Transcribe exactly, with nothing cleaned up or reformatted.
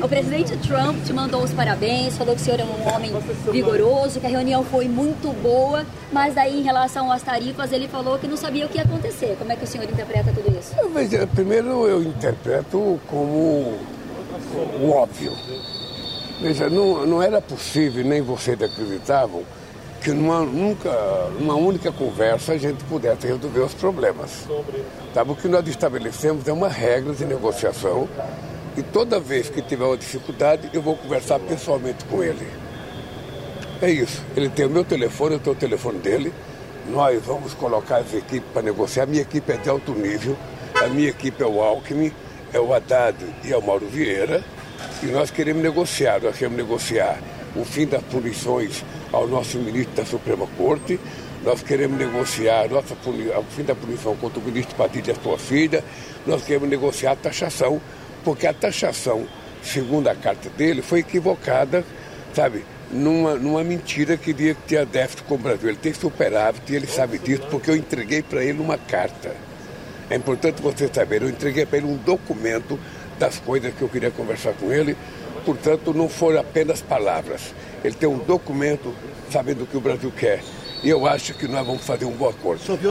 O presidente Trump te mandou os parabéns, falou que o senhor é um homem vigoroso, que a reunião foi muito boa, mas daí em relação às tarifas ele falou que não sabia o que ia acontecer. Como é que o senhor interpreta tudo isso? Veja, primeiro eu interpreto como o óbvio. Veja, não, não era possível, nem vocês acreditavam, que numa, nunca, numa única conversa a gente pudesse resolver os problemas. Tá? O que nós estabelecemos é uma regra de negociação e toda vez que tiver uma dificuldade eu vou conversar pessoalmente com ele. É isso. Ele tem o meu telefone, eu tenho o telefone dele. Nós vamos colocar as equipes para negociar. A minha equipe é de alto nível. A minha equipe é o Alckmin, é o Haddad e é o Mauro Vieira. E nós queremos negociar. Nós queremos negociar o fim das punições ao nosso ministro da Suprema Corte. Nós queremos negociar nossa puni- o fim da punição contra o ministro Padilha e a sua filha. Nós queremos negociar a taxação, porque a taxação, segundo a carta dele, foi equivocada, sabe, numa, numa mentira que dizia que tinha déficit com o Brasil. Ele tem superávit e ele sabe disso, porque eu entreguei para ele uma carta. É importante você saber, eu entreguei para ele um documento das coisas que eu queria conversar com ele. Portanto, não foram apenas palavras. Ele tem um documento sabendo o que o Brasil quer. E eu acho que nós vamos fazer um bom acordo.